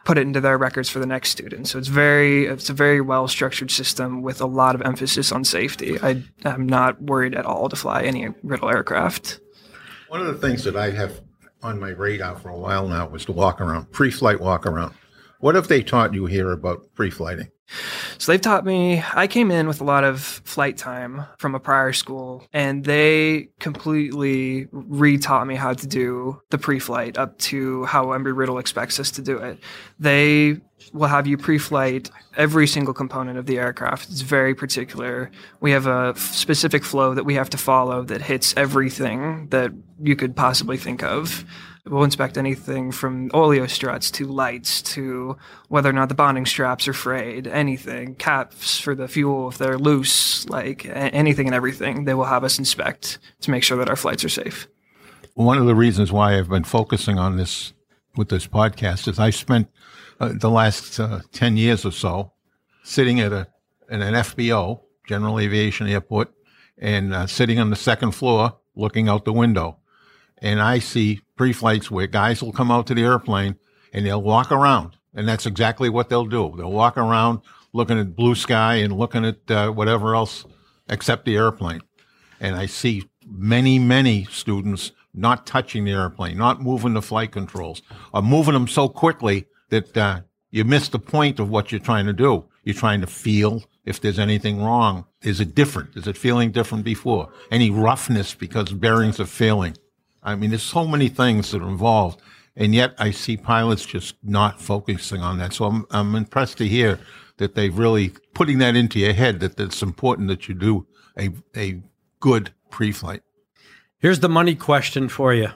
put it into their records for the next student. So it's very, it's a very well structured system with a lot of emphasis on safety. I am not worried at all to fly any Riddle aircraft. One of the things that I have on my radar for a while now was to walk around, pre-flight walk around. What have they taught you here about pre-flighting? So they've taught me, I came in with a lot of flight time from a prior school, and they completely re-taught me how to do the pre-flight up to how Embry-Riddle expects us to do it. They will have you pre-flight every single component of the aircraft. It's very particular. We have a f- specific flow that we have to follow that hits everything that you could possibly think of. We'll inspect anything from oleo struts to lights to whether or not the bonding straps are frayed, anything, caps for the fuel if they're loose, like a- anything and everything. They will have us inspect to make sure that our flights are safe. One of the reasons why I've been focusing on this with this podcast is I spent uh, the last uh, ten years or so sitting at a in an F B O, General Aviation Airport, and uh, sitting on the second floor looking out the window. And I see pre-flights where guys will come out to the airplane and they'll walk around. And that's exactly what they'll do. They'll walk around looking at blue sky and looking at uh, whatever else except the airplane. And I see many, many students not touching the airplane, not moving the flight controls, or moving them so quickly that uh, you miss the point of what you're trying to do. You're trying to feel if there's anything wrong. Is it different? Is it feeling different before? Any roughness because bearings are failing? I mean, there's so many things that are involved, and yet I see pilots just not focusing on that. So I'm I'm impressed to hear that they've really putting that into your head that it's important that you do a a good pre-flight. Here's the money question for you.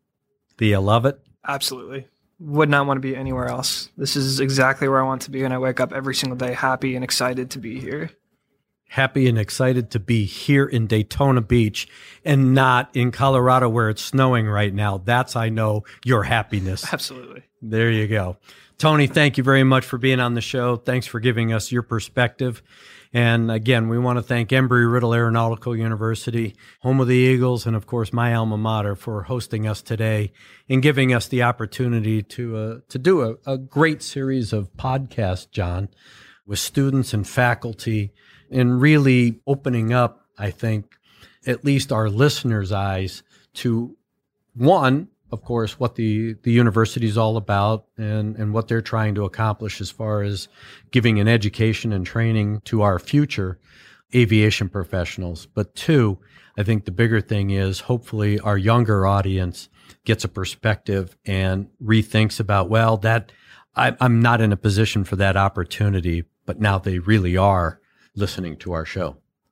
Do you love it? Absolutely. Would not want to be anywhere else. This is exactly where I want to be, and I wake up every single day happy and excited to be here. Happy and excited to be here in Daytona Beach and not in Colorado where it's snowing right now. That's, I know, your happiness. Absolutely. There you go. Tony, thank you very much for being on the show. Thanks for giving us your perspective. And again, we want to thank Embry-Riddle Aeronautical University, home of the Eagles, and of course, my alma mater, for hosting us today and giving us the opportunity to uh, to do a, a great series of podcasts, John, with students and faculty, and really opening up, I think, at least our listeners' eyes to, one, of course, what the, the university is all about and, and what they're trying to accomplish as far as giving an education and training to our future aviation professionals. But two, I think the bigger thing is hopefully our younger audience gets a perspective and rethinks about, well, that I, I'm not in a position for that opportunity, but now they really are listening to our show.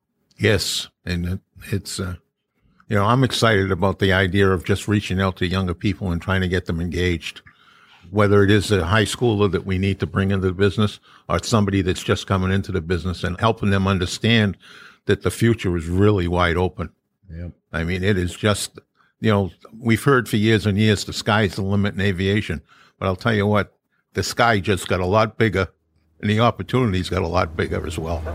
Yes, and it, it's, uh, you know, I'm excited about the idea of just reaching out to younger people and trying to get them engaged, whether it is a high schooler that we need to bring into the business or it's somebody that's just coming into the business and helping them understand that the future is really wide open. Yeah. I mean, it is just, you know, we've heard for years and years the sky's the limit in aviation, but I'll tell you what, the sky just got a lot bigger and the opportunities got a lot bigger as well.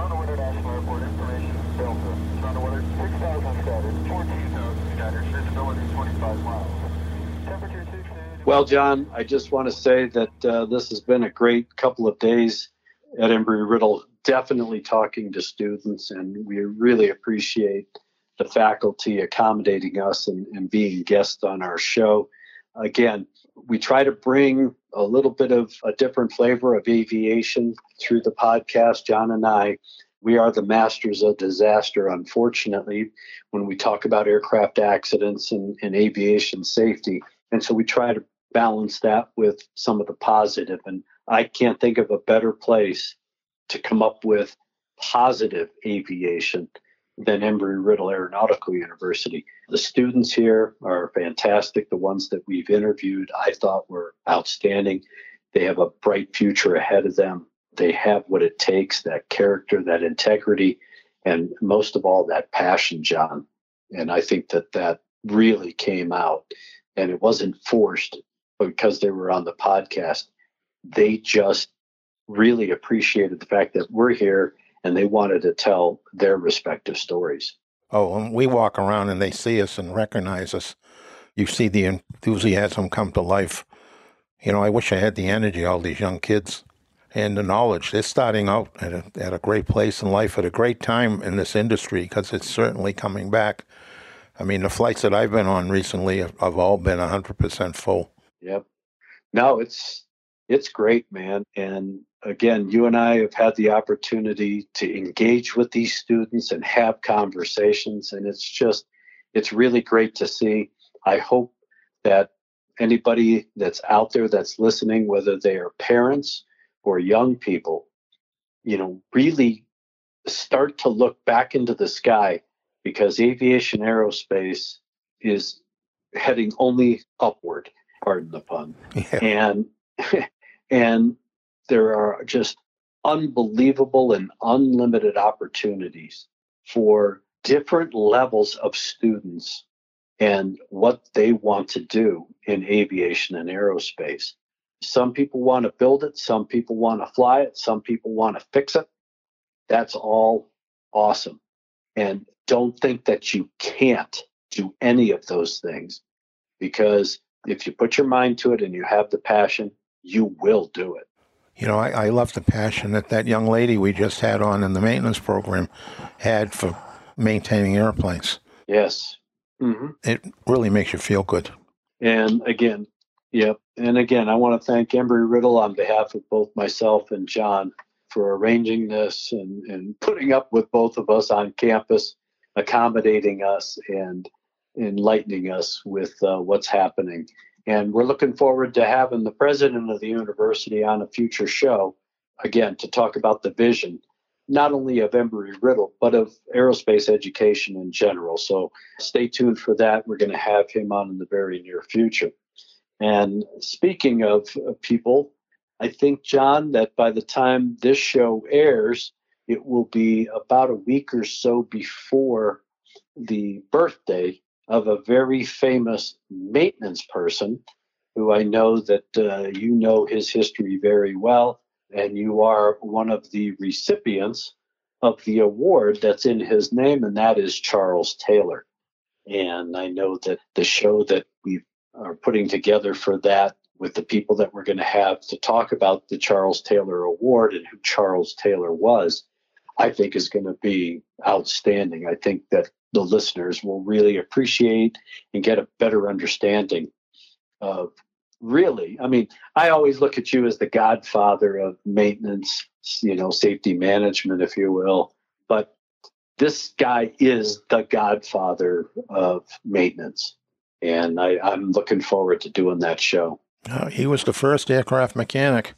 Well, John, I just want to say that uh, this has been a great couple of days at Embry-Riddle, definitely talking to students, and we really appreciate the faculty accommodating us and, and being guests on our show. Again, we try to bring a little bit of a different flavor of aviation through the podcast. John and I, we are the masters of disaster, unfortunately, when we talk about aircraft accidents and, and aviation safety. And so we try to balance that with some of the positive. And I can't think of a better place to come up with positive aviation than Embry-Riddle Aeronautical University. The students here are fantastic. The ones that we've interviewed, I thought were outstanding. They have a bright future ahead of them. They have what it takes, that character, that integrity, and most of all, that passion, John. And I think that that really came out, and it wasn't forced because they were on the podcast. They just really appreciated the fact that we're here, and they wanted to tell their respective stories. Oh, when we walk around and they see us and recognize us, you see the enthusiasm come to life. You know, I wish I had the energy, all these young kids, and the knowledge. They're starting out at a, at a great place in life, at a great time in this industry, because it's certainly coming back. I mean, the flights that I've been on recently have, have all been one hundred percent full. Yep. No, it's it's great, man. And again, you and I have had the opportunity to engage with these students and have conversations, and it's just, it's really great to see. I hope that anybody that's out there that's listening, whether they are parents or young people, you know, really start to look back into the sky, because aviation aerospace is heading only upward, pardon the pun. Yeah. And and there are just unbelievable and unlimited opportunities for different levels of students and what they want to do in aviation and aerospace. Some people want to build it. Some people want to fly it. Some people want to fix it. That's all awesome. And don't think that you can't do any of those things, because if you put your mind to it and you have the passion, you will do it. You know, I, I love the passion that that young lady we just had on in the maintenance program had for maintaining airplanes. Yes. Mm-hmm. It really makes you feel good. And again, yep. And again, I want to thank Embry-Riddle on behalf of both myself and John for arranging this and, and putting up with both of us on campus, accommodating us and enlightening us with uh, what's happening. And we're looking forward to having the president of the university on a future show, again, to talk about the vision, not only of Embry-Riddle, but of aerospace education in general. So stay tuned for that. We're going to have him on in the very near future. And speaking of uh, people, I think, John, that by the time this show airs, it will be about a week or so before the birthday of a very famous maintenance person who I know that uh, you know his history very well, and you are one of the recipients of the award that's in his name, and that is Charles Taylor. And I know that the show that we are putting together for that, with the people that we're going to have to talk about the Charles Taylor Award and who Charles Taylor was, I think is going to be outstanding. I think that the listeners will really appreciate and get a better understanding of really, I mean, I always look at you as the godfather of maintenance, you know, safety management, if you will, but this guy is the godfather of maintenance. And I, I'm looking forward to doing that show. Uh, he was the first aircraft mechanic,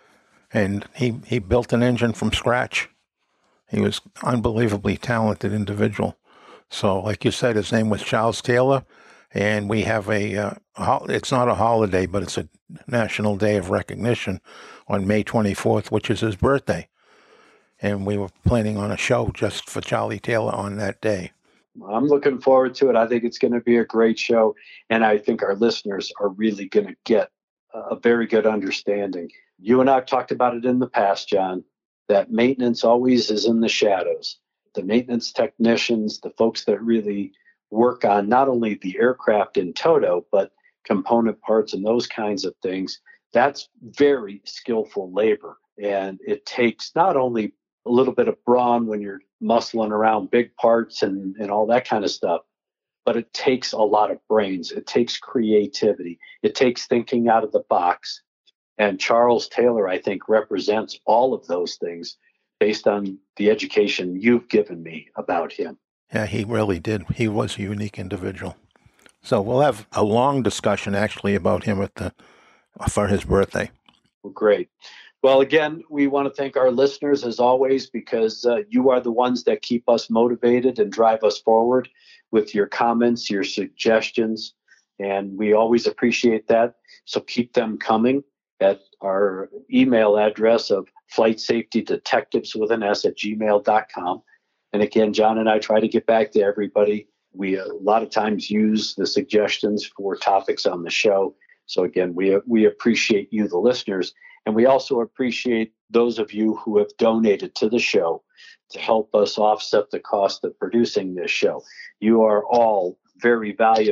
and he, he built an engine from scratch. He was an unbelievably talented individual. So, like you said, his name was Charles Taylor, and we have a, uh, ho- it's not a holiday, but it's a national day of recognition on May twenty-fourth, which is his birthday. And we were planning on a show just for Charlie Taylor on that day. I'm looking forward to it. I think it's going to be a great show, and I think our listeners are really going to get a very good understanding. You and I have talked about it in the past, John, that maintenance always is in the shadows. The maintenance technicians, the folks that really work on not only the aircraft in toto, but component parts and those kinds of things, that's very skillful labor. And it takes not only a little bit of brawn when you're muscling around big parts and, and all that kind of stuff, but it takes a lot of brains. It takes creativity. It takes thinking out of the box. And Charles Taylor, I think, represents all of those things based on the education you've given me about him. Yeah, he really did. He was a unique individual. So we'll have a long discussion, actually, about him at the for his birthday. Well, great. Well, again, we want to thank our listeners, as always, because uh, you are the ones that keep us motivated and drive us forward with your comments, your suggestions, and we always appreciate that. So keep them coming at our email address of flight safety detectives with an S at gmail dot com. And again, John and I try to get back to everybody. We a lot of times use the suggestions for topics on the show. So again, we we appreciate you, the listeners, and we also appreciate those of you who have donated to the show to help us offset the cost of producing this show. You are all very valuable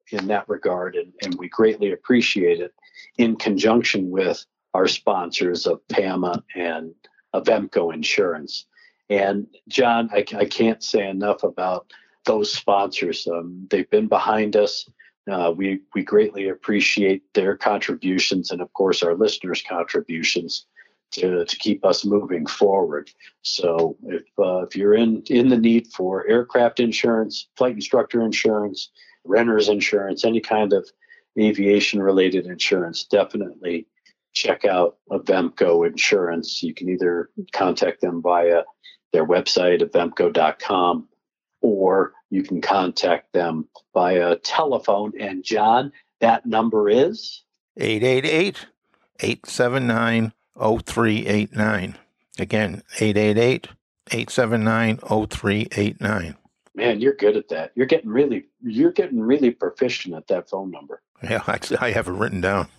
in that regard, and, and we greatly appreciate it in conjunction with our sponsors of P A M A and Avemco Insurance. And John, I, I can't say enough about those sponsors. Um, they've been behind us. Uh, we, we greatly appreciate their contributions and, of course, our listeners' contributions to, to keep us moving forward. So if uh, if you're in, in the need for aircraft insurance, flight instructor insurance, renter's insurance, any kind of aviation-related insurance, definitely check out Avemco Insurance. You can either contact them via their website, avemco dot com, or you can contact them via telephone. And John, that number is? eight eight eight, eight seven nine, zero three eight nine. Again, eight eight eight, eight seven nine, zero three eight nine. Man, you're good at that. You're getting really, you're getting really proficient at that phone number. Yeah, I, I have it written down.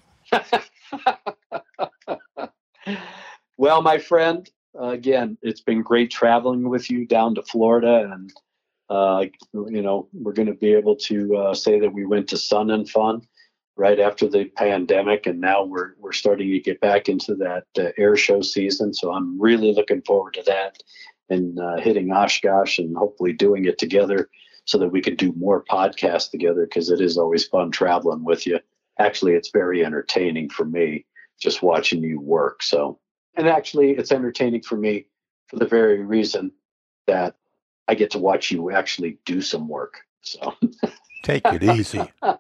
Well, my friend, uh, again, it's been great traveling with you down to Florida, and uh, you know, we're going to be able to uh, say that we went to Sun and Fun right after the pandemic, and now we're we're starting to get back into that uh, air show season. So I'm really looking forward to that, and uh, hitting Oshkosh and hopefully doing it together so that we can do more podcasts together, because it is always fun traveling with you. Actually, it's very entertaining for me just watching you work. So, and actually, it's entertaining for me for the very reason that I get to watch you actually do some work. So, take it easy.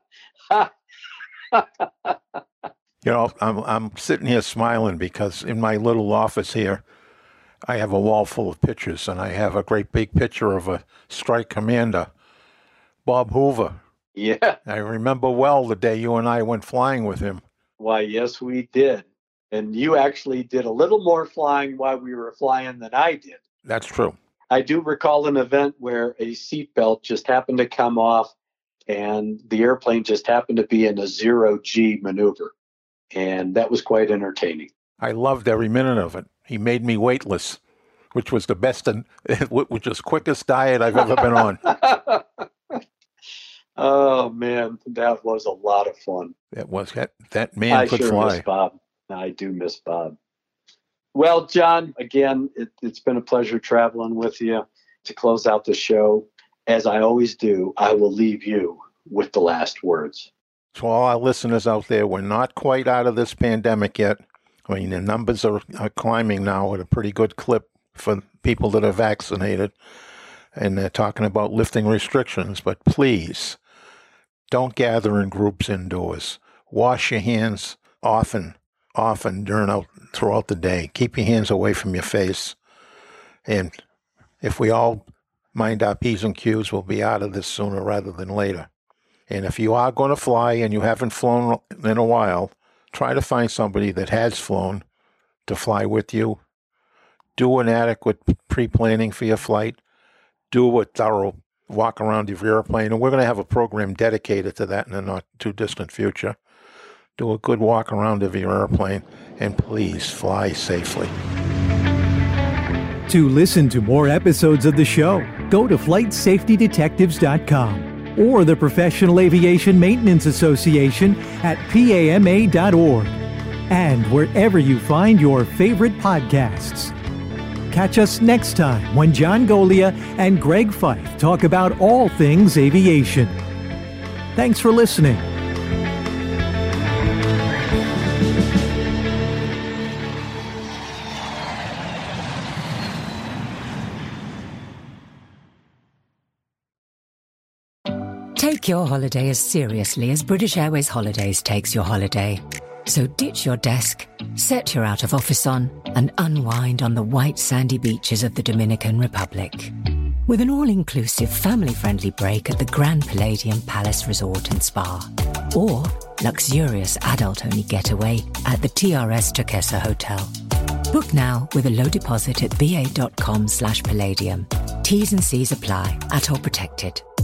You know, I'm I'm sitting here smiling because in my little office here, I have a wall full of pictures, and I have a great big picture of a strike commander, Bob Hoover. Yeah. I remember well the day you and I went flying with him. Why, yes, we did. And you actually did a little more flying while we were flying than I did. That's true. I do recall an event where a seatbelt just happened to come off, and the airplane just happened to be in a zero G maneuver. And that was quite entertaining. I loved every minute of it. He made me weightless, which was the best, and which was quickest diet I've ever been on. Oh, man, that was a lot of fun. It was. That, that man I could sure fly. miss Bob. I do miss Bob. Well, John, again, it, it's been a pleasure traveling with you. To close out the show, as I always do, I will leave you with the last words. To all our listeners out there, we're not quite out of this pandemic yet. I mean, the numbers are, are climbing now at a pretty good clip for people that are vaccinated. And they're talking about lifting restrictions. But please, don't gather in groups indoors. Wash your hands often, often during out, throughout the day. Keep your hands away from your face. And if we all mind our P's and Q's, we'll be out of this sooner rather than later. And if you are going to fly and you haven't flown in a while, try to find somebody that has flown to fly with you. Do an adequate pre-planning for your flight. Do a thorough walk around of your airplane. And we're going to have a program dedicated to that in the not too distant future. Do a good walk around of your airplane. And please fly safely. To listen to more episodes of the show, go to flight safety detectives dot com or the Professional Aviation Maintenance Association at P A M A dot org, and wherever you find your favorite podcasts. Catch us next time when John Golia and Greg Fife talk about all things aviation. Thanks for listening. Take your holiday as seriously as British Airways Holidays takes your holiday. So ditch your desk, set your out-of-office on, and unwind on the white sandy beaches of the Dominican Republic. With an all-inclusive family-friendly break at the Grand Palladium Palace Resort and Spa. Or luxurious adult-only getaway at the T R S Turquesa Hotel. Book now with a low deposit at ba.com slash palladium. T's and C's apply. Atoll protected.